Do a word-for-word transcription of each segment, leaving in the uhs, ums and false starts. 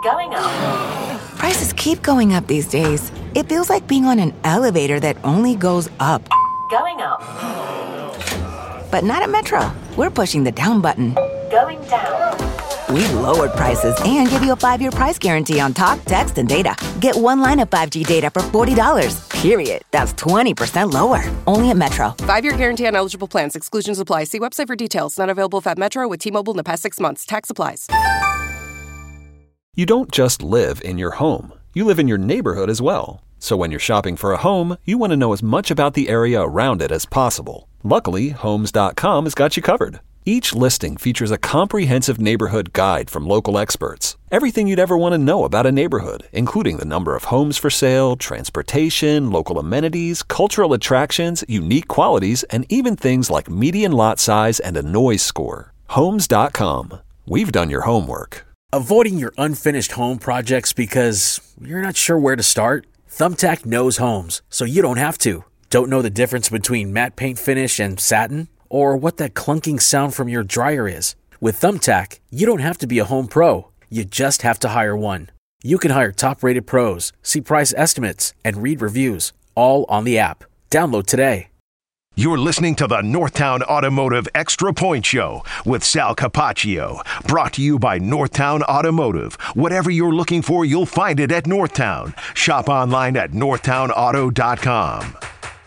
Going up. Prices keep going up these days. It feels like being on an elevator that only goes up. Going up. But not at Metro. We're pushing the down button. Going down. We've lowered prices and give you a five-year price guarantee on talk, text, and data. Get one line of five G data for forty dollars. Period. That's twenty percent lower. Only at Metro. Five-year guarantee on eligible plans. Exclusions apply. See website for details. Not available at Metro with T-Mobile in the past six months. Tax applies. You don't just live in your home. You live in your neighborhood as well. So when you're shopping for a home, you want to know as much about the area around it as possible. Luckily, Homes dot com has got you covered. Each listing features a comprehensive neighborhood guide from local experts. Everything you'd ever want to know about a neighborhood, including the number of homes for sale, transportation, local amenities, cultural attractions, unique qualities, and even things like median lot size and a noise score. Homes dot com. We've done your homework. Avoiding your unfinished home projects because you're not sure where to start? Thumbtack knows homes, so you don't have to. Don't know the difference between matte paint finish and satin? Or what that clunking sound from your dryer is? With Thumbtack, you don't have to be a home pro. You just have to hire one. You can hire top-rated pros, see price estimates, and read reviews, all on the app. Download today. You're listening to the Northtown Automotive Extra Point Show with Sal Capaccio. Brought to you by Northtown Automotive. Whatever you're looking for, you'll find it at Northtown. Shop online at northtown auto dot com.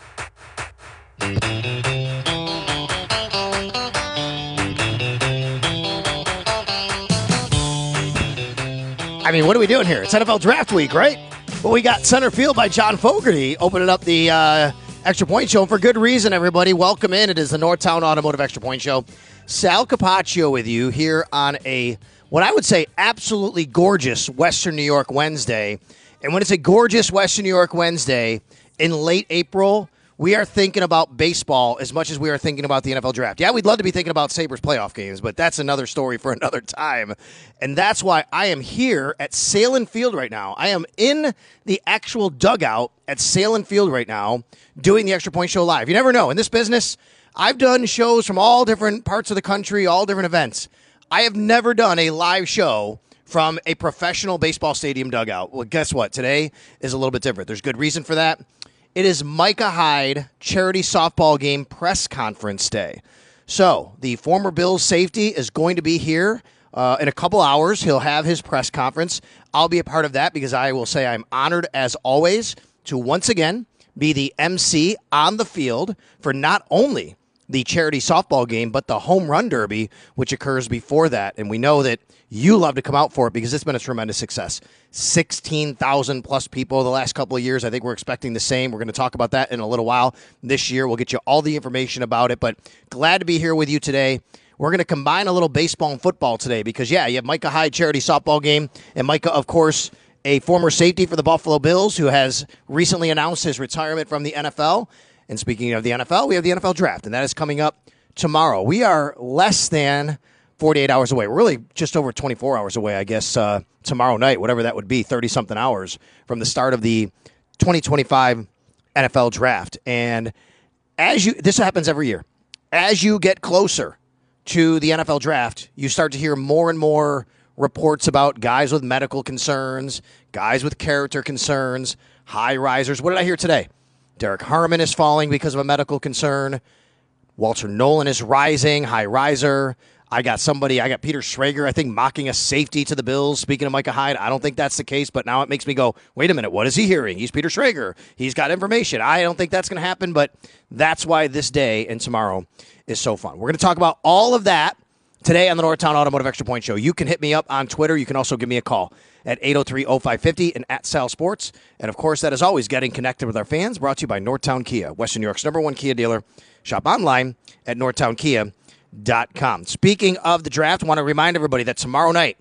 I mean, what are we doing here? It's N F L Draft Week, right? Well, we got Center Field by John Fogerty opening up the uh, Extra Point Show. And for good reason, everybody. Welcome in. It is the Northtown Automotive Extra Point Show. Sal Capaccio with you here on a, what I would say, absolutely gorgeous Western New York Wednesday. And when it's a gorgeous Western New York Wednesday in late April, we are thinking about baseball as much as we are thinking about the N F L Draft. Yeah, we'd love to be thinking about Sabres playoff games, but that's another story for another time. And that's why I am here at Salem Field right now. I am in the actual dugout at Salem Field right now doing the Extra Point Show live. You never know. In this business, I've done shows from all different parts of the country, all different events. I have never done a live show from a professional baseball stadium dugout. Well, guess what? Today is a little bit different. There's good reason for that. It is Micah Hyde charity softball game press conference day. So the former Bills safety is going to be here uh, in a couple hours. He'll have his press conference. I'll be a part of that because I will say I'm honored as always to once again be the M C on the field for not only the charity softball game, but the home run derby, which occurs before that. And we know that you love to come out for it because it's been a tremendous success. sixteen thousand plus people the last couple of years. I think we're expecting the same. We're going to talk about that in a little while. This year, we'll get you all the information about it. But glad to be here with you today. We're going to combine a little baseball and football today because, yeah, you have Micah Hyde charity softball game. And Micah, of course, a former safety for the Buffalo Bills who has recently announced his retirement from the N F L. And speaking of the N F L, we have the N F L Draft, and that is coming up tomorrow. We are less than forty-eight hours away. We're really just over twenty-four hours away, I guess, uh, tomorrow night, whatever that would be, thirty-something hours from the start of the twenty twenty-five N F L Draft. And as you, this happens every year. As you get closer to the N F L Draft, you start to hear more and more reports about guys with medical concerns, guys with character concerns, high risers. What did I hear today? Derek Harmon is falling because of a medical concern. Walter Nolan is rising, high riser. I got somebody, I got Peter Schrager, I think, mocking a safety to the Bills. Speaking of Micah Hyde, I don't think that's the case, but now it makes me go, wait a minute, what is he hearing? He's Peter Schrager. He's got information. I don't think that's going to happen, but that's why this day and tomorrow is so fun. We're going to talk about all of that today on the Northtown Automotive Extra Point Show. You can hit me up on Twitter. You can also give me a call at eight oh three oh five five oh and at Sal Sports. And, of course, that is always getting connected with our fans, brought to you by Northtown Kia, Western New York's number one Kia dealer. Shop online at northtown kia dot com. Speaking of the draft, I want to remind everybody that tomorrow night,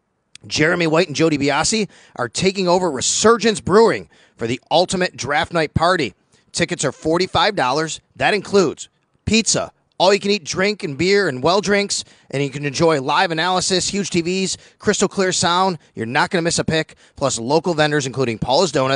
Jeremy White and Jody Biasi are taking over Resurgence Brewing for the ultimate draft night party. Tickets are forty-five dollars. That includes pizza, all-you-can-eat drink and beer and well drinks, and you can enjoy live analysis, huge T Vs, crystal clear sound. You're not going to miss a pick, plus local vendors including Paula's Donuts,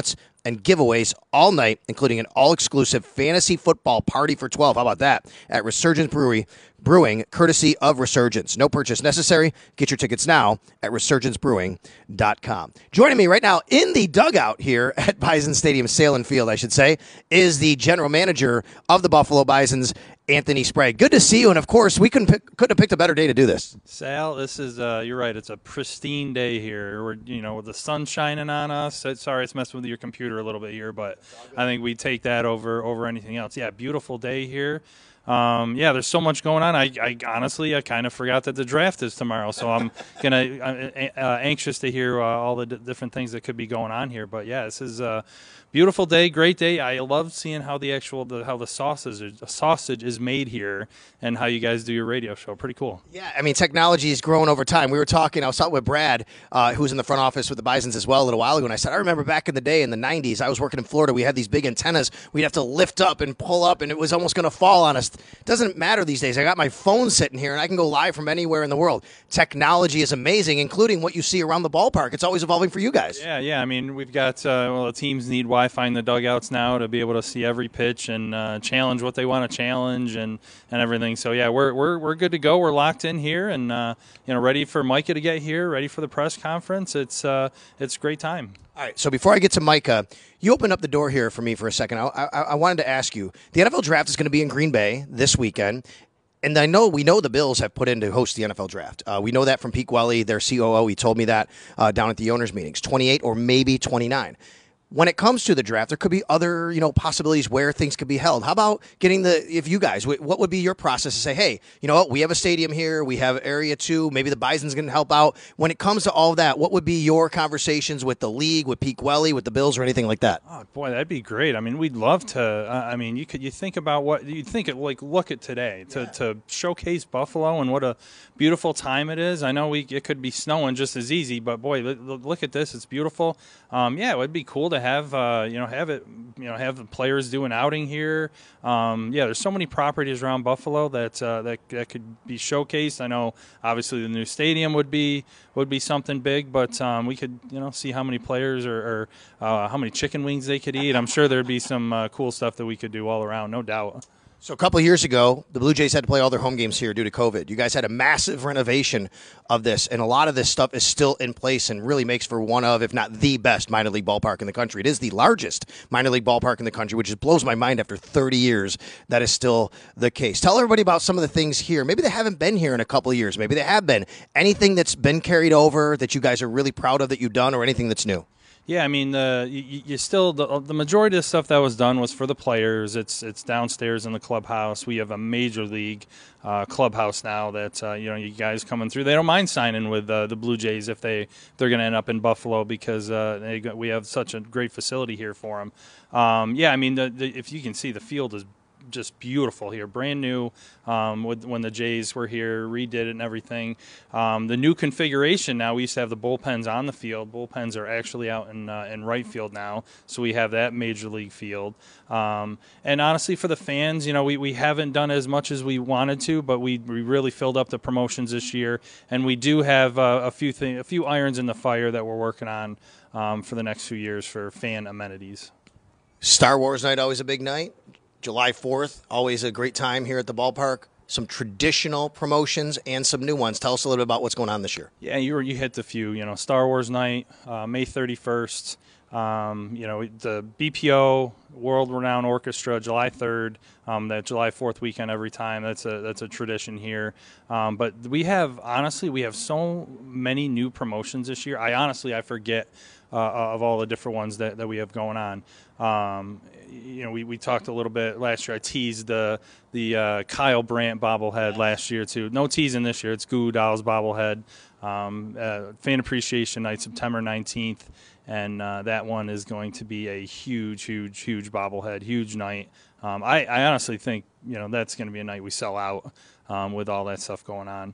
and giveaways all night, including an all-exclusive fantasy football party for twelve. How about that? At Resurgence Brewery Brewing, courtesy of Resurgence. No purchase necessary. Get your tickets now at resurgence brewing dot com. Joining me right now in the dugout here at Bison Stadium, Salem Field, I should say, is the general manager of the Buffalo Bisons, Anthony Sprague. Good to see you, and of course, we couldn't pick, couldn't have picked a better day to do this. Sal, this is uh, you're right. It's a pristine day here. We're you know with the sun shining on us. It's, sorry, it's messing with your computer a little bit here, but I think we take that over over anything else. Yeah, beautiful day here. Um, yeah, there's so much going on. I, I honestly, I kind of forgot that the draft is tomorrow, so I'm gonna uh, uh, anxious to hear uh, all the d- different things that could be going on here. But yeah, this is a beautiful day, great day. I love seeing how the actual the, how the sausage is, sausage is made here, and how you guys do your radio show. Pretty cool. Yeah, I mean, technology has grown over time. We were talking. I was talking with Brad, uh, who's in the front office with the Bisons as well, a little while ago, and I said, I remember back in the day in the nineties, I was working in Florida. We had these big antennas. We'd have to lift up and pull up, and it was almost going to fall on us. Doesn't matter these days. I got my phone sitting here, and I can go live from anywhere in the world. Technology is amazing, including what you see around the ballpark. It's always evolving for you guys. Yeah, yeah. I mean, we've got uh, well, the teams need Wi-Fi in the dugouts now to be able to see every pitch and uh, challenge what they want to challenge and, and everything. So yeah, we're we're we're good to go. We're locked in here, and uh, you know, ready for Micah to get here, ready for the press conference. It's uh, it's a great time. All right, so before I get to Micah, you opened up the door here for me for a second. I, I, I wanted to ask you, the N F L Draft is going to be in Green Bay this weekend, and I know we know the Bills have put in to host the N F L Draft. Uh, we know that from Pete Welly, their C O O. He told me that uh, down at the owners' meetings, twenty-eight or maybe twenty-nine. When it comes to the draft, there could be other, you know, possibilities where things could be held. How about getting the, if you guys, what would be your process to say, hey, you know what, we have a stadium here, we have Area two, maybe the Bison's going to help out. When it comes to all of that, what would be your conversations with the league, with Pete Welly, with the Bills, or anything like that? Oh, boy, that'd be great. I mean, we'd love to, uh, I mean, you could, you think about what, you think it, like, look at today, to, yeah. to showcase Buffalo and what a beautiful time it is. I know we it could be snowing just as easy, but boy, look at this, it's beautiful. Um, yeah, it would be cool to have, uh, you know, have it, you know, have the players do an outing here. Um, yeah, there's so many properties around Buffalo that uh, that that could be showcased. I know, obviously, the new stadium would be would be something big, but um, we could, you know, see how many players or, or uh, how many chicken wings they could eat. I'm sure there'd be some uh, cool stuff that we could do all around, no doubt. So a couple of years ago, the Blue Jays had to play all their home games here due to COVID. You guys had a massive renovation of this, and a lot of this stuff is still in place and really makes for one of, if not the best, minor league ballpark in the country. It is the largest minor league ballpark in the country, which just blows my mind after thirty years. That is still the case. Tell everybody about some of the things here. Maybe they haven't been here in a couple of years. Maybe they have been. Anything that's been carried over that you guys are really proud of that you've done, or anything that's new? Yeah, I mean, uh, you, you still the, the majority of the stuff that was done was for the players. It's it's downstairs in the clubhouse. We have a major league uh, clubhouse now that uh, you know you guys coming through. They don't mind signing with uh, the Blue Jays if they they're going to end up in Buffalo because uh, they, we have such a great facility here for them. Um, yeah, I mean, the, the, if you can see, the field is just beautiful here, brand new. Um, with, when the Jays were here, redid it and everything. Um, the new configuration now, we used to have the bullpens on the field. Bullpens are actually out in uh, in right field now, so we have that major league field. Um, and honestly, for the fans, you know, we, we haven't done as much as we wanted to, but we, we really filled up the promotions this year, and we do have uh, a few thing, a few irons in the fire that we're working on um, for the next few years for fan amenities. Star Wars night, always a big night. July fourth, always a great time here at the ballpark. Some traditional promotions and some new ones. Tell us a little bit about what's going on this year. Yeah, you were, you hit the few. You know, Star Wars night, uh, May thirty-first. Um, you know, the B P O World Renowned Orchestra, July third. Um, that July fourth weekend every time. That's a that's a tradition here. Um, but we have honestly, we have so many new promotions this year. I honestly I forget uh, of all the different ones that, that we have going on. Um, you know, we, we talked a little bit last year. I teased the the uh, Kyle Brandt bobblehead last year too. No teasing this year. It's Goo Dolls bobblehead. Um, uh, Fan Appreciation Night, September nineteenth, and uh, that one is going to be a huge, huge, huge bobblehead, huge night. Um, I, I honestly think you know that's going to be a night we sell out um, with all that stuff going on.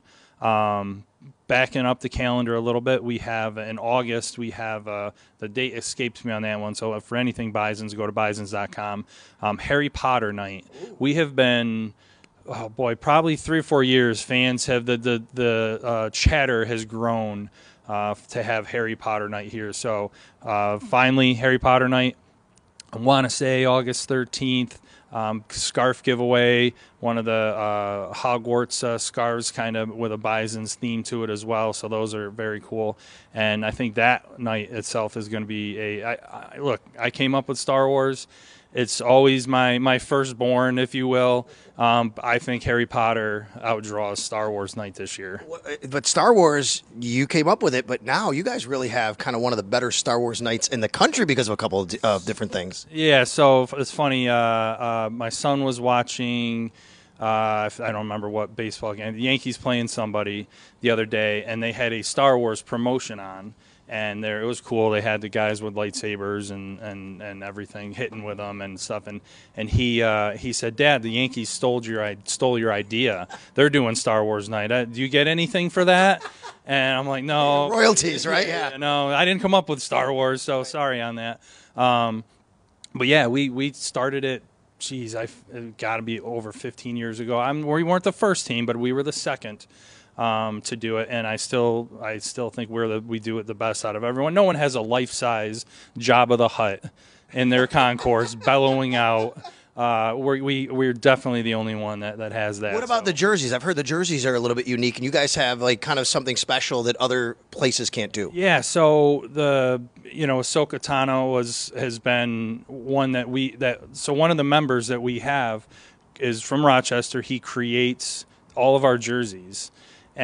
Um, backing up the calendar a little bit, we have in August, we have uh, the date escapes me on that one. So for anything Bisons, go to bisons dot com. Um, Harry Potter night. We have been, oh boy, probably three or four years. Fans have the the the uh, chatter has grown uh, to have Harry Potter night here. So uh, finally, Harry Potter night. I want to say August thirteenth. Um, scarf giveaway, one of the uh, Hogwarts uh, scarves kind of with a Bison's theme to it as well. So those are very cool. And I think that night itself is going to be a I, I, look, I came up with Star Wars. It's always my, my firstborn, if you will. Um, I think Harry Potter outdraws Star Wars night this year. But Star Wars, you came up with it, but now you guys really have kind of one of the better Star Wars nights in the country because of a couple of d- uh, different things. Yeah, so it's funny. Uh, uh, my son was watching, uh, I don't remember what baseball game, the Yankees playing somebody the other day, and they had a Star Wars promotion on. And there, it was cool. They had the guys with lightsabers and, and, and everything hitting with them and stuff. And and he uh, he said, "Dad, the Yankees stole your stole your idea. They're doing Star Wars night. Uh, do you get anything for that?" And I'm like, "No, royalties, right? Yeah, no, I didn't come up with Star Wars, so sorry on that." Um, but yeah, we we started it. Geez, I got to be over fifteen years ago. I'm we weren't the first team, but we were the second. Um, to do it, and I still, I still think we're the we do it the best out of everyone. No one has a life-size Jabba the Hutt in their concourse bellowing out. Uh, we're, we we're definitely the only one that, that has that. What about so. the jerseys? I've heard the jerseys are a little bit unique, and you guys have like kind of something special that other places can't do. Yeah, so the you know Ahsoka Tano was has been one that we that so one of the members that we have is from Rochester. He creates all of our jerseys.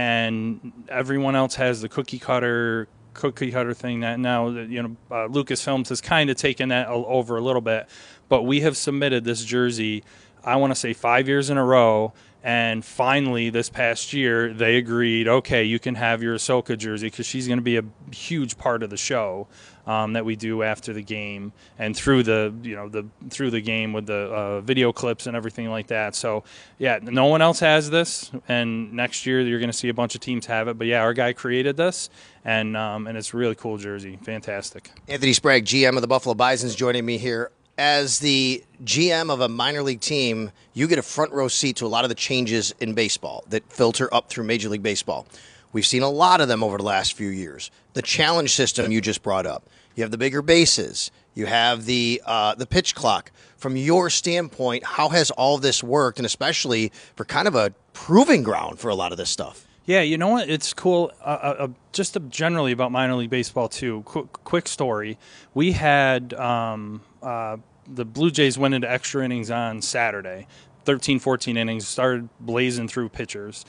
And everyone else has the cookie cutter cookie cutter thing that now you know uh, Lucasfilms has kind of taken that over a little bit, but we have submitted this jersey, I want to say five years in a row, and finally this past year they agreed, okay, you can have your Ahsoka jersey because she's going to be a huge part of the show um, that we do after the game and through the you know the through the game with the uh, video clips and everything like that. So yeah, no one else has this, and next year you're going to see a bunch of teams have it. But yeah, our guy created this, and um, and it's a really cool jersey, fantastic. Anthony Sprague, G M of the Buffalo Bisons, joining me here. As the G M of a minor league team, you get a front row seat to a lot of the changes in baseball that filter up through Major League Baseball. We've seen a lot of them over the last few years. The challenge system you just brought up. You have the bigger bases. You have the uh, the pitch clock. From your standpoint, how has all this worked, and especially for kind of a proving ground for a lot of this stuff? Yeah, you know what? It's cool. Uh, uh, just uh, generally about minor league baseball too. Qu- quick story: we had um, uh, the Blue Jays went into extra innings on Saturday. thirteen, fourteen innings, started blazing through pitchers.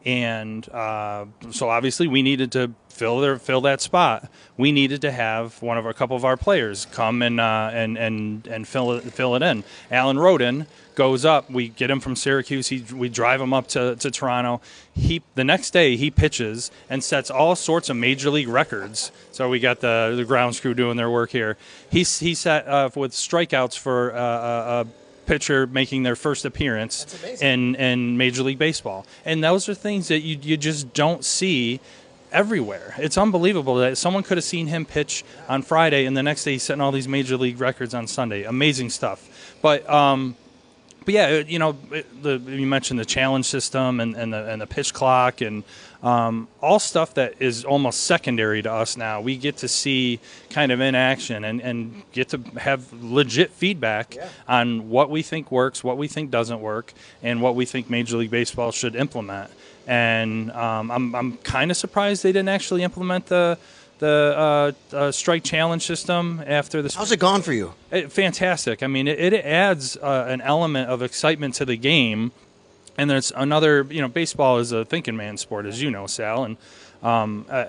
And uh, so obviously we needed to fill their fill that spot. We needed to have one of our couple of our players come and uh, and and and fill it fill it in. Alan Roden goes up. We get him from Syracuse. He, we drive him up to, to Toronto. He the next day he pitches and sets all sorts of major league records. So we got the the grounds crew doing their work here. He he set uh, with strikeouts for uh, uh, pitcher making their first appearance in, in Major League Baseball. And those are things that you you just don't see everywhere. It's unbelievable that someone could have seen him pitch on Friday and the next day he's setting all these Major League records on Sunday. Amazing stuff. But um, but yeah, you know, the, you mentioned the challenge system and, and the and the pitch clock and um, all stuff that is almost secondary to us now. We get to see kind of in action and, and get to have legit feedback yeah. on what we think works, what we think doesn't work, and what we think Major League Baseball should implement. And um, I'm I'm kind of surprised they didn't actually implement the the uh, uh, strike challenge system after the. How's it gone for you? It, fantastic. I mean, it, it adds uh, an element of excitement to the game, and there's another. You know, baseball is a thinking man's sport, as you know, Sal, and um, uh,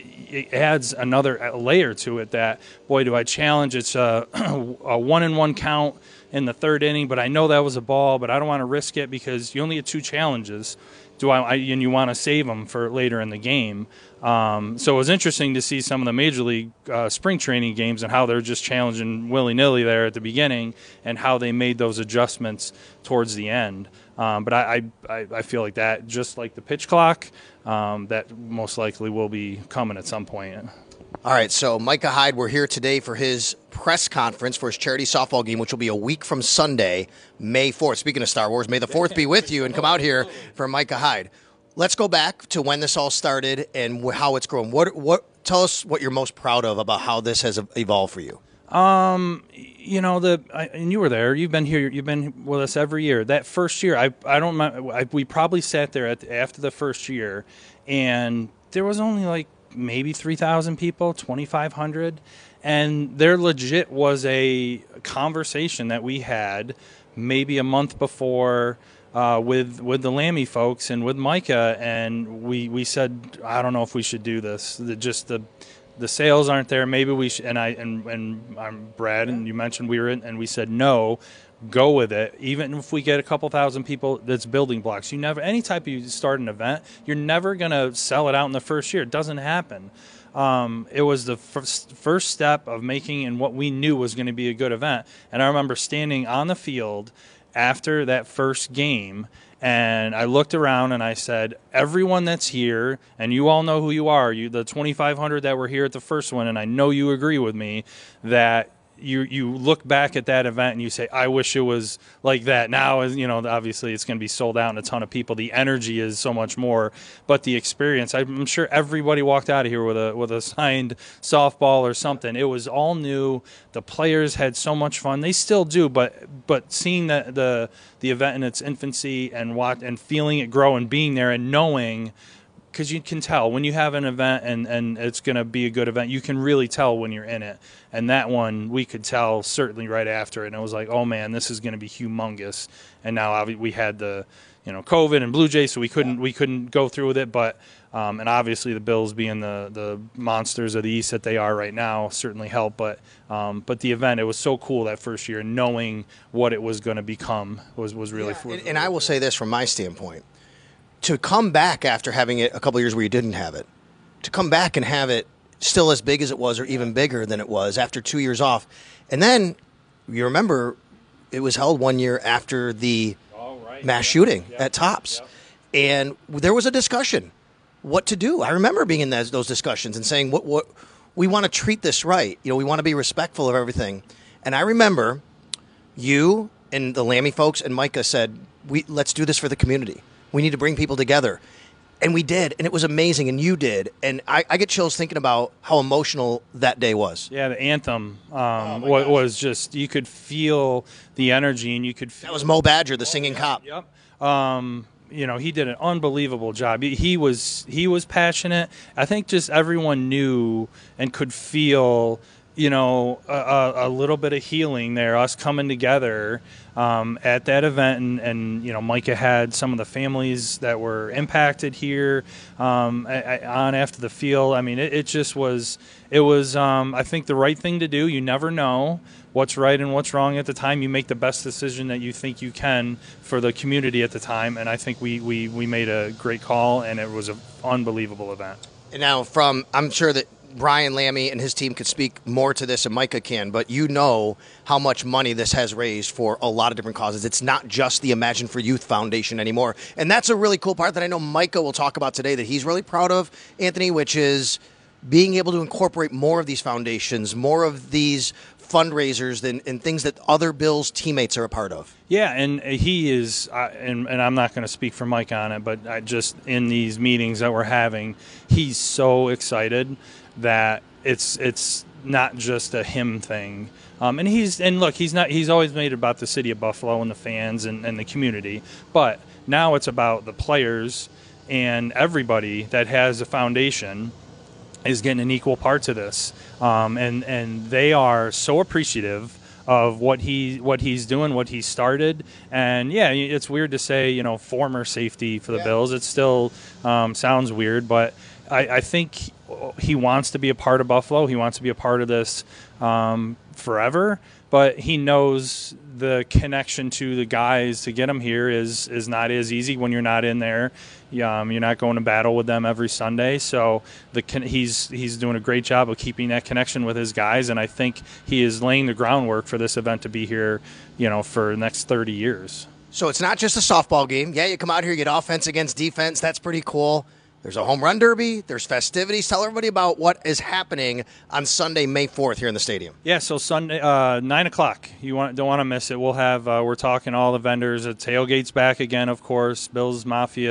it adds another layer to it. That boy, do I challenge? It's a, a one and one count in the third inning, but I know that was a ball, but I don't want to risk it because you only get two challenges. Do I, I and you want to save them for later in the game. Um, so it was interesting to see some of the Major League uh, spring training games and how they're just challenging willy-nilly there at the beginning and how they made those adjustments towards the end. Um, but I, I, I feel like that, just like the pitch clock, um, that most likely will be coming at some point. All right, so Micah Hyde, we're here today for his press conference for his charity softball game, which will be a week from Sunday, May fourth. Speaking of Star Wars, may the fourth be with you and come out here for Micah Hyde. Let's go back to when this all started and how it's grown. What, what, tell us what you're most proud of about how this has evolved for you. Um, you know the I, and you were there. You've been here. You've been with us every year. That first year, I I don't. I, we probably sat there at, after the first year, and there was only like maybe three thousand people, twenty-five hundred, and there legit was a conversation that we had maybe a month before uh, with with the Lammy folks and with Micah, and we we said, I don't know if we should do this. The, just the the sales aren't there. Maybe we should. And I and and I'm Brad, and you mentioned we were in, and we said no. Go with it. Even if we get a couple thousand people, that's building blocks. You never, any type you start an event, you're never going to sell it out in the first year. It doesn't happen. Um, it was the first, first step of making and what we knew was going to be a good event. And I remember standing on the field after that first game, and I looked around and I said, everyone that's here, and you all know who you are, you the twenty-five hundred that were here at the first one, and I know you agree with me that you you look back at that event and you say, I wish it was like that. Now, you know, obviously it's going to be sold out and a ton of people. The energy is so much more, but the experience, I'm sure everybody walked out of here with a with a signed softball or something. It was all new. The players had so much fun. They still do, but but seeing the the, the event in its infancy and watch, and feeling it grow and being there and knowing, because you can tell when you have an event and, and it's going to be a good event, you can really tell when you're in it. And that one, we could tell certainly right after it. And it was like, oh, man, this is going to be humongous. And now we had the, you know, COVID and Blue Jays, so we couldn't we couldn't go through with it. But um, and obviously the Bills being the, the monsters of the East that they are right now certainly helped. But um, but the event, it was so cool that first year, knowing what it was going to become was, was really yeah, fun. And, and I will say this from my standpoint. To come back after having it a couple of years where you didn't have it, to come back and have it still as big as it was or even bigger than it was after two years off. And then, you remember, it was held one year after the oh, right. mass yeah. shooting yeah. at Tops. Yeah. And there was a discussion what to do. I remember being in those, those discussions and saying, what, what we want to treat this right. You know, we want to be respectful of everything. And I remember you and the Lammy folks and Micah said, "We let's do this for the community. We need to bring people together." And we did, and it was amazing, and you did. And I, I get chills thinking about how emotional that day was. Yeah, the anthem um, oh was, was just, you could feel the energy, and you could feel... That was Mo Badger, the singing oh, cop. Yep. Um, you know, he did an unbelievable job. He, he was he was passionate. I think just everyone knew and could feel, you know, a, a little bit of healing there, us coming together um, at that event. And, and, you know, Micah had some of the families that were impacted here um, on after the field. I mean, it, it just was, it was, um, I think, the right thing to do. You never know what's right and what's wrong at the time. You make the best decision that you think you can for the community at the time. And I think we, we, we made a great call, and it was an unbelievable event. And now from, I'm sure that Brian Lammy and his team could speak more to this than Micah can, but you know how much money this has raised for a lot of different causes. It's not just the Imagine for Youth Foundation anymore. And that's a really cool part that I know Micah will talk about today that he's really proud of, Anthony, which is being able to incorporate more of these foundations, more of these fundraisers and, and things that other Bills teammates are a part of. Yeah, and he is, uh, and, and I'm not going to speak for Mike on it, but I just in these meetings that we're having, he's so excited that it's it's not just a him thing. Um, and he's and look, he's not he's always made it about the city of Buffalo and the fans and, and the community, but now it's about the players and everybody that has a foundation is getting an equal part to this. Um, and and they are so appreciative of what he what he's doing, what he started. And yeah, it's weird to say, you know, former safety for the yeah. Bills. It still um, sounds weird, but I, I think he wants to be a part of Buffalo. He wants to be a part of this um, forever. But he knows the connection to the guys to get them here is is not as easy when you're not in there. Um, you're not going to battle with them every Sunday. So the he's he's doing a great job of keeping that connection with his guys, and I think he is laying the groundwork for this event to be here, you know, for the next thirty years. So it's not just a softball game. Yeah, you come out here, you get offense against defense. That's pretty cool. There's a home run derby. There's festivities. Tell everybody about what is happening on Sunday, May fourth, here in the stadium. Yeah, so Sunday, uh, nine o'clock. You want, don't want to miss it. We'll have, uh, we're talking all the vendors. The tailgate's back again, of course. Bills Mafia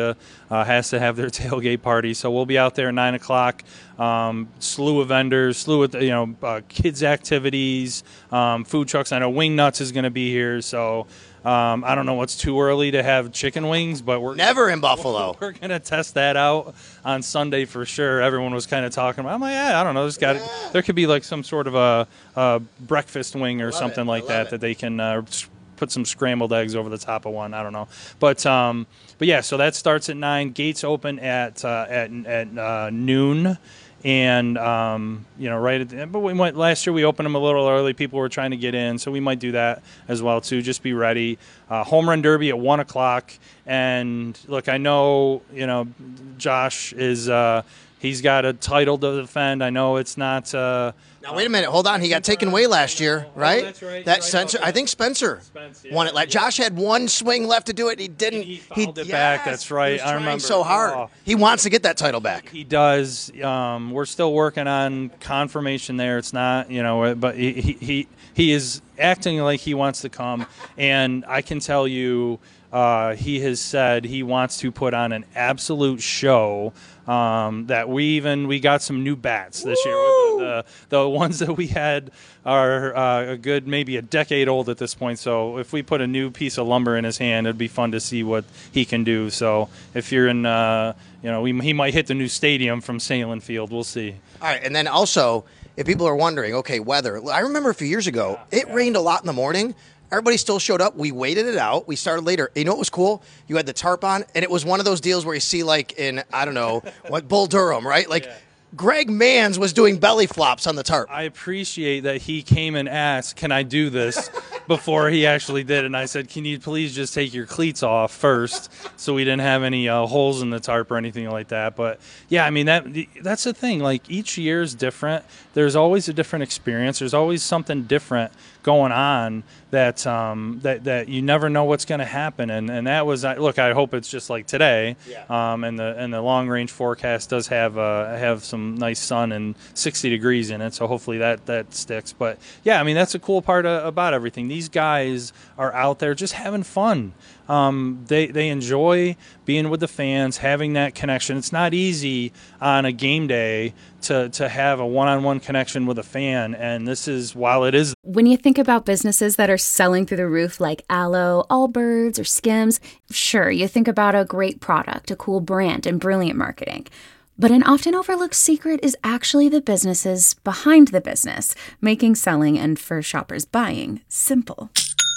uh, has to have their tailgate party. So we'll be out there at nine o'clock. Um, slew of vendors, slew of, you know, uh, kids activities, um, food trucks. I know Wing Nuts is going to be here. So um, I don't know what's too early to have chicken wings, but we're never in Buffalo. We're going to test that out on Sunday for sure. Everyone was kind of talking about. I'm like, yeah, I don't know. There's got yeah. there could be like some sort of a, a breakfast wing or something it. like that it. that they can uh, put some scrambled eggs over the top of one. I don't know, but um, but yeah. So that starts at nine. Gates open at uh, at at uh, noon. And, um, you know, right at the end, but we went last year, we opened them a little early. People were trying to get in, so we might do that as well, too. Just be ready. Uh, home run derby at one o'clock. And, look, I know, you know, Josh is, uh, he's got a title to defend. I know it's not. Uh, now, wait a minute. Hold on. He got taken away last year, right? Oh, that's right. That right. Spencer, Okay. I think Spencer Spence, yeah. won it. Like Josh had one swing left to do it. He didn't. He fouled he, it yes, back. That's right. He was I trying remember so hard. Oh. He wants to get that title back. He does. Um, we're still working on confirmation there. It's not, you know, but he, he he he is acting like he wants to come, and I can tell you, uh, he has said he wants to put on an absolute show. Um, that we even we got some new bats this Woo! year. The, the the ones that we had are uh, a good maybe a decade old at this point. So if we put a new piece of lumber in his hand, it'd be fun to see what he can do. So if you're in, uh, you know, we, he might hit the new stadium from Salem Field. We'll see. All right, and then also, if people are wondering, okay, weather. I remember a few years ago, yeah, it yeah. rained a lot in the morning. Everybody still showed up. We waited it out. We started later. You know what was cool? You had the tarp on, and it was one of those deals where you see, like, in, I don't know, what Bull Durham, right? Like, yeah. Greg Manns was doing belly flops on the tarp. I appreciate that he came and asked, can I do this, before he actually did. And I said, can you please just take your cleats off first, so we didn't have any uh, holes in the tarp or anything like that. But, yeah, I mean, that that's the thing. Like, each year is different. There's always a different experience. There's always something different going on that um, that that you never know what's going to happen, and and that was look. I hope it's just like today, yeah. um, and the and the long range forecast does have uh, have some nice sun and sixty degrees in it, so hopefully that that sticks. But yeah, I mean that's a cool part of, about everything. These guys are out there just having fun. Um, they they enjoy being with the fans, having that connection. It's not easy on a game day to to have a one-on-one connection with a fan, and this is while it is. When you think about businesses that are selling through the roof like Aloe, Allbirds, or Skims, sure, you think about a great product, a cool brand, and brilliant marketing. But an often overlooked secret is actually the businesses behind the business, making selling and for shoppers buying simple.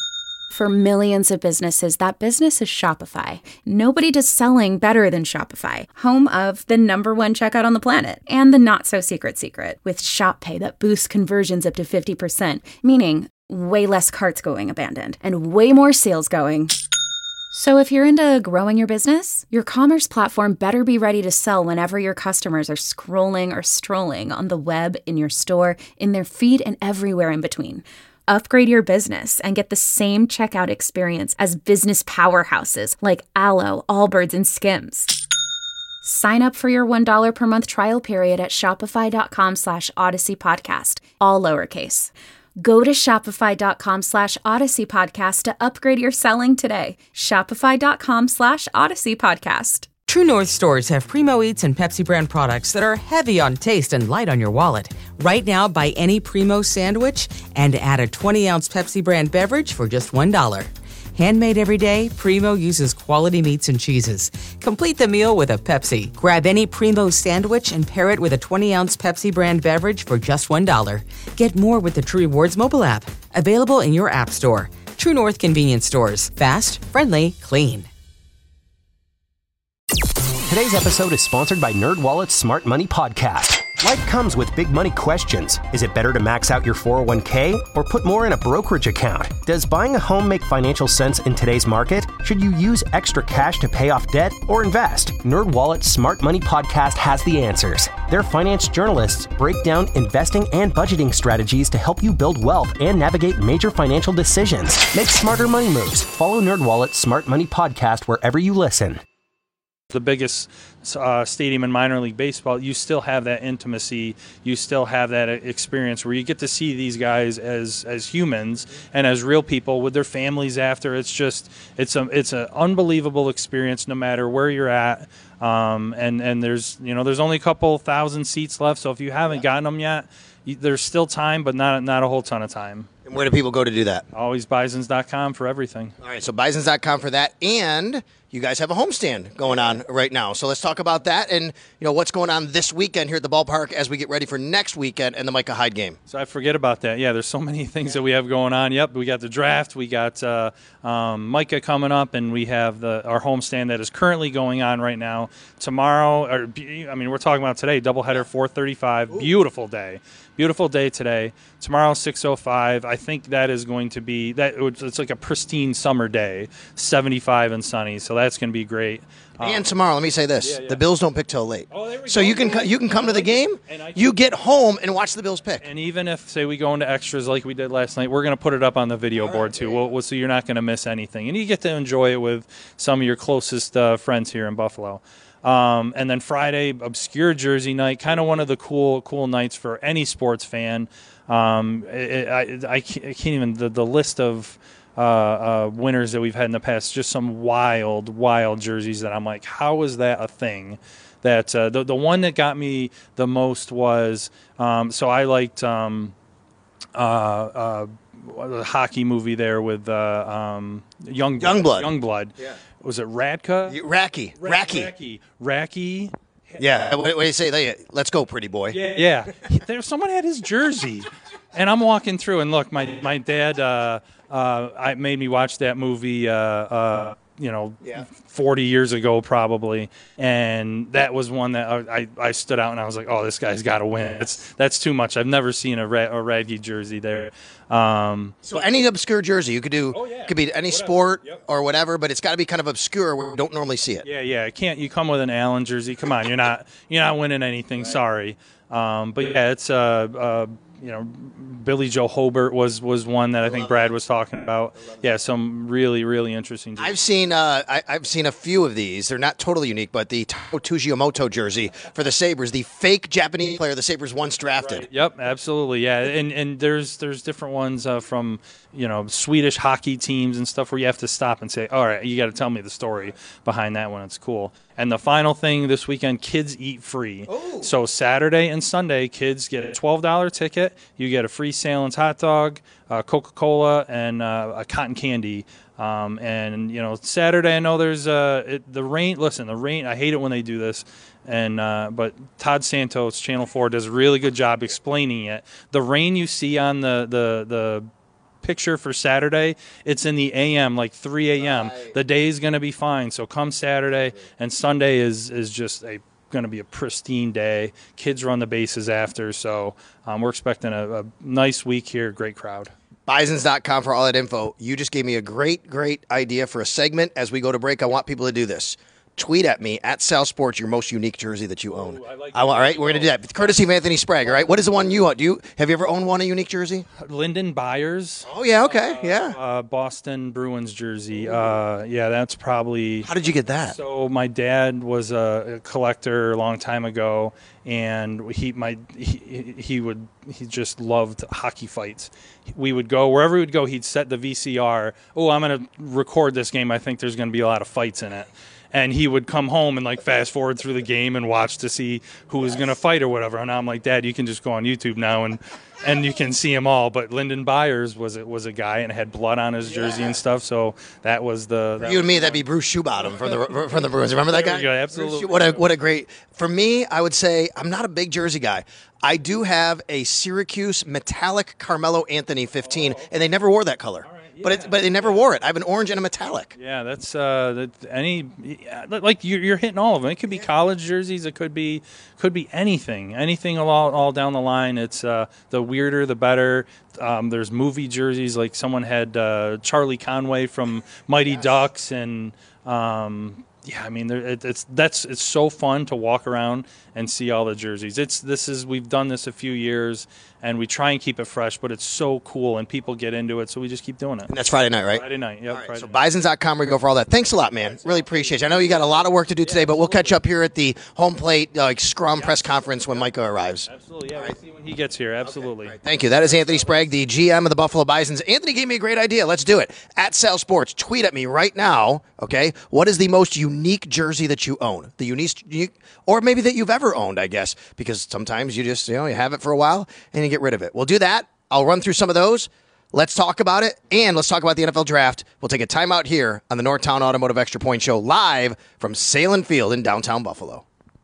For millions of businesses, that business is Shopify. Nobody does selling better than Shopify, home of the number one checkout on the planet, and the not-so-secret secret, with Shop Pay that boosts conversions up to fifty percent, meaning way less carts going abandoned, and way more sales going. So if you're into growing your business, your commerce platform better be ready to sell whenever your customers are scrolling or strolling on the web, in your store, in their feed, and everywhere in between. Upgrade your business and get the same checkout experience as business powerhouses like Aloe, Allbirds, and Skims. Sign up for your one dollar per month trial period at shopify.com slash Odyssey Podcast, all lowercase. Go to shopify.com slash Odyssey Podcast to upgrade your selling today. Shopify.com slash Odyssey Podcast. True North stores have Primo Eats and Pepsi brand products that are heavy on taste and light on your wallet. Right now, buy any Primo sandwich and add a twenty ounce Pepsi brand beverage for just one dollar. Handmade every day, Primo uses quality meats and cheeses. Complete the meal with a Pepsi. Grab any Primo sandwich and pair it with a twenty ounce Pepsi brand beverage for just one dollar. Get more with the True Rewards mobile app. Available in your app store. True North convenience stores. Fast, friendly, clean. Today's episode is sponsored by NerdWallet's Smart Money Podcast. Life comes with big money questions. Is it better to max out your four oh one k or put more in a brokerage account? Does buying a home make financial sense in today's market? Should you use extra cash to pay off debt or invest? NerdWallet's Smart Money Podcast has the answers. Their finance journalists break down investing and budgeting strategies to help you build wealth and navigate major financial decisions. Make smarter money moves. Follow NerdWallet's Smart Money Podcast wherever you listen. the biggest uh, stadium in minor league baseball, you still have that intimacy. You still have that experience where you get to see these guys as as humans and as real people with their families after. It's just it's a it's an unbelievable experience no matter where you're at. Um, and and there's you know there's only a couple thousand seats left, so if you haven't gotten them yet, you, there's still time, but not not a whole ton of time. And where do people go to do that? Always bisons dot com for everything. All right, so bisons dot com for that, and you guys have a homestand going on right now. So let's talk about that and, you know, what's going on this weekend here at the ballpark as we get ready for next weekend and the Micah Hyde game. So I forget about that. Yeah, there's so many things that we have going on. Yep, we got the draft, we got uh, um, Micah coming up, and we have the our homestand that is currently going on right now. Tomorrow, or I mean, we're talking about today, doubleheader four thirty-five. Ooh. Beautiful day. Beautiful day today. Tomorrow, six oh five. I think that is going to be, that. It's like a pristine summer day, seventy-five and sunny, so that's going to be great. And um, tomorrow, let me say this. Yeah, yeah. The Bills don't pick till late. Oh, there we so go. you can you can come to the game, you get home, and watch the Bills pick. And even if, say, we go into extras like we did last night, we're going to put it up on the video All board, right, too, yeah. we'll, we'll, so you're not going to miss anything. And you get to enjoy it with some of your closest uh, friends here in Buffalo. Um, and then Friday, obscure jersey night, kind of one of the cool cool nights for any sports fan. Um, it, I, I can't even, the, the list of uh, uh, winners that we've had in the past, just some wild, wild jerseys that I'm like, how is that a thing? That uh, the, the one that got me the most was, um, so I liked um, uh, uh, the hockey movie there with uh, um, Youngblood. Youngblood. Youngblood. Yeah. Was it Radka? Racky. Racky. Racky. Racky. Yeah. What, what do you say? Let's go, pretty boy. Yeah. yeah. There, someone had his jersey. And I'm walking through, and look, my, my dad uh, uh, I made me watch that movie, uh, uh, you know, yeah. forty years ago probably. And that was one that I, I stood out, and I was like, oh, this guy's got to win. It's, that's too much. I've never seen a, Ra- a Radke jersey there. Um, so any obscure jersey you could do, oh, yeah. could be any whatever. sport Yep. or whatever, but it's got to be kind of obscure where we don't normally see it. Yeah, yeah. It can't. You come with an Allen jersey. Come on, you're not you're not winning anything. Right. Sorry. Um, but yeah, it's uh, uh, you know, Billy Joe Hobart was was one that I think Brad was talking about. Yeah, some really really interesting jerseys. I've seen uh, I, I've seen a few of these. They're not totally unique, but the Tao Tujiyamoto jersey for the Sabres, the fake Japanese player the Sabres once drafted. Right. Yep, absolutely. Yeah, and and there's there's different ones uh, from you know Swedish hockey teams and stuff where you have to stop and say, all right, you got to tell me the story behind that one. It's cool. And the final thing this weekend, kids eat free. Ooh. So Saturday and Sunday, kids get a twelve dollars ticket. You get a free Salins hot dog, uh, Coca-Cola, and uh, a cotton candy. Um, and, you know, Saturday, I know there's uh, it, the rain. Listen, the rain, I hate it when they do this. And uh, but Todd Santos, Channel four, does a really good job explaining it. The rain you see on the, the, the picture for Saturday, it's in the A M, like three a.m. Right. The day is going to be fine. So come Saturday, and Sunday is is just a going to be a pristine day. Kids run the bases after, so um, we're expecting a, a nice week here. Great crowd. bisons dot com for all that info. You just gave me a great, great idea for a segment. As we go to break, I want people to do this. Tweet at me, at Sal Sports, your most unique jersey that you own. Ooh, I like I, all right, we're going to do that. Courtesy of Anthony Sprague, all right? What is the one you own? Do you, have you ever owned one, a unique jersey? Lyndon Byers. Oh, yeah, okay, uh, yeah. Uh, Boston Bruins jersey. Uh, yeah, that's probably... How did you get that? So my dad was a, a collector a long time ago, and he my he, he would he just loved hockey fights. We would go, wherever we would go, he'd set the V C R. Oh, I'm going to record this game. I think there's going to be a lot of fights in it. And he would come home and, like, fast forward through the game and watch to see who was going to fight or whatever. And I'm like, Dad, you can just go on YouTube now and, and you can see them all. But Lyndon Byers was a, was a guy and had blood on his jersey yeah. and stuff. So that was the. That you was and me, that'd be Bruce Shoebottom from the from the Bruins. Remember that guy? Yeah, absolutely. What a what a great. For me, I would say I'm not a big jersey guy. I do have a Syracuse metallic Carmelo Anthony fifteen, oh. and they never wore that color. Yeah. But it, but they never wore it. I have an orange and a metallic. Yeah, that's uh, that any like you're, you're hitting all of them. It could be college jerseys. It could be could be anything, anything all all down the line. It's uh, the weirder the better. Um, there's movie jerseys. Like someone had uh, Charlie Conway from Mighty yes. Ducks, and um, yeah, I mean, there, it, it's that's it's so fun to walk around and see all the jerseys. It's this is we've done this a few years, and we try and keep it fresh, but it's so cool, and people get into it, so we just keep doing it. And that's Friday night, right? Friday night, yeah. Right, so Bisons dot com, where you go for all that. Thanks a lot, man. Really appreciate you. I know you got a lot of work to do today, but we'll catch up here at the home plate uh, like scrum yeah. press conference when Micah arrives. Absolutely, yeah. We'll see when he gets here. Absolutely. Okay, right. Thank you. That is Anthony Sprague, the G M of the Buffalo Bisons. Anthony gave me a great idea. Let's do it. At Sal Sports, tweet at me right now, okay? What is the most unique jersey that you own? The unique, unique, or maybe that you've ever owned, I guess, because sometimes you just, you know, you have it for a while and you get rid of it. We'll do that. I'll run through some of those. Let's talk about it, and let's talk about the N F L Draft. We'll take a timeout here on the Northtown Automotive Extra Point Show, live from Salem Field in downtown Buffalo.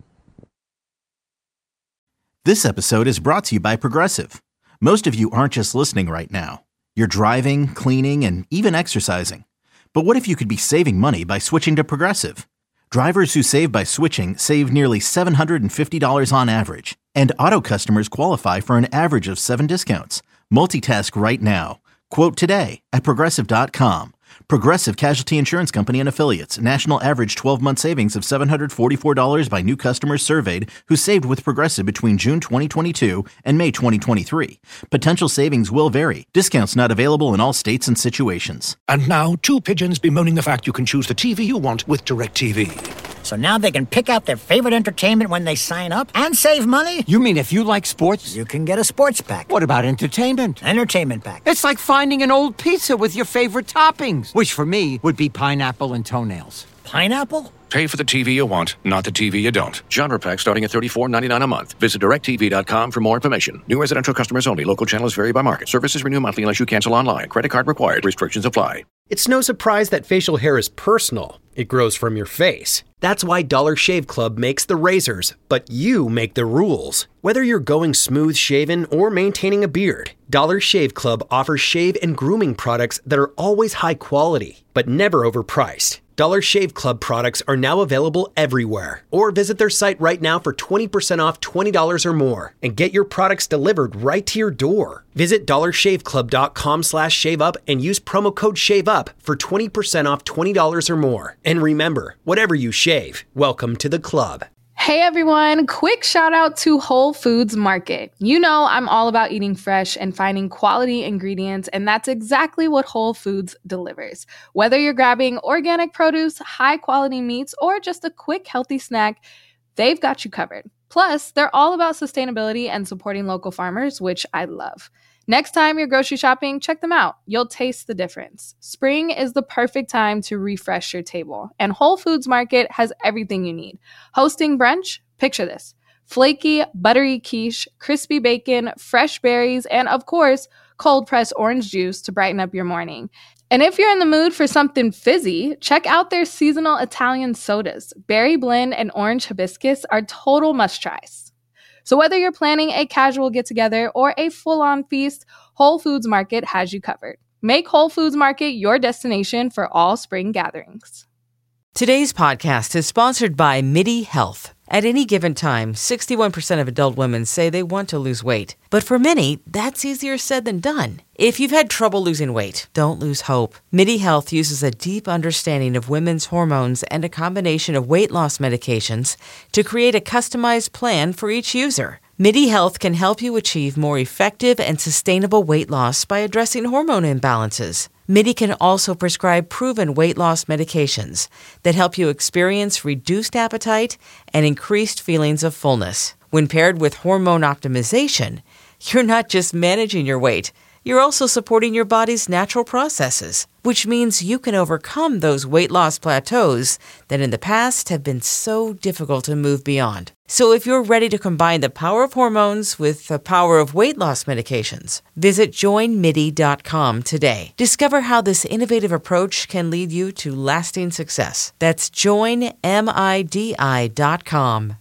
This episode is brought to you by Progressive. Most of you aren't just listening right now. You're driving, cleaning, and even exercising. But what if you could be saving money by switching to Progressive? Drivers who save by switching save nearly seven hundred fifty dollars on average, and auto customers qualify for an average of seven discounts. Multitask right now. Quote today at Progressive dot com. Progressive Casualty Insurance Company and Affiliates. National average twelve-month savings of seven hundred forty-four dollars by new customers surveyed who saved with Progressive between June twenty twenty-two and May twenty twenty-three. Potential savings will vary. Discounts not available in all states and situations. And now, two pigeons bemoaning the fact you can choose the T V you want with DirecTV. So now they can pick out their favorite entertainment when they sign up and save money? You mean if you like sports? You can get a sports pack. What about entertainment? Entertainment pack. It's like finding an old pizza with your favorite toppings, which for me would be pineapple and toenails. Pineapple? Pay for the T V you want, not the T V you don't. Genre pack starting at thirty-four ninety-nine a month. Visit Direct T V dot com for more information. New residential customers only. Local channels vary by market. Services renew monthly unless you cancel online. Credit card required. Restrictions apply. It's no surprise that facial hair is personal. It grows from your face. That's why Dollar Shave Club makes the razors, but you make the rules. Whether you're going smooth shaven or maintaining a beard, Dollar Shave Club offers shave and grooming products that are always high quality, but never overpriced. Dollar Shave Club products are now available everywhere. Or visit their site right now for twenty percent off twenty dollars or more and get your products delivered right to your door. Visit dollar shave club dot com slash shave up and use promo code SHAVEUP for twenty percent off twenty dollars or more. And remember, whatever you shave, welcome to the club. Hey everyone, quick shout out to Whole Foods Market. You know I'm all about eating fresh and finding quality ingredients, and that's exactly what Whole Foods delivers. Whether you're grabbing organic produce, high quality meats, or just a quick healthy snack, they've got you covered. Plus, they're all about sustainability and supporting local farmers, which I love. Next time you're grocery shopping, check them out. You'll taste the difference. Spring is the perfect time to refresh your table, and Whole Foods Market has everything you need. Hosting brunch? Picture this. Flaky, buttery quiche, crispy bacon, fresh berries, and of course, cold-pressed orange juice to brighten up your morning. And if you're in the mood for something fizzy, check out their seasonal Italian sodas. Berry blend and orange hibiscus are total must-tries. So whether you're planning a casual get-together or a full-on feast, Whole Foods Market has you covered. Make Whole Foods Market your destination for all spring gatherings. Today's podcast is sponsored by MIDI Health. At any given time, sixty-one percent of adult women say they want to lose weight. But for many, that's easier said than done. If you've had trouble losing weight, don't lose hope. MIDI Health uses a deep understanding of women's hormones and a combination of weight loss medications to create a customized plan for each user. MIDI Health can help you achieve more effective and sustainable weight loss by addressing hormone imbalances. MIDI can also prescribe proven weight loss medications that help you experience reduced appetite and increased feelings of fullness. When paired with hormone optimization, you're not just managing your weight, you're also supporting your body's natural processes, which means you can overcome those weight loss plateaus that in the past have been so difficult to move beyond. So if you're ready to combine the power of hormones with the power of weight loss medications, visit join midi dot com today. Discover how this innovative approach can lead you to lasting success. That's join midi dot com.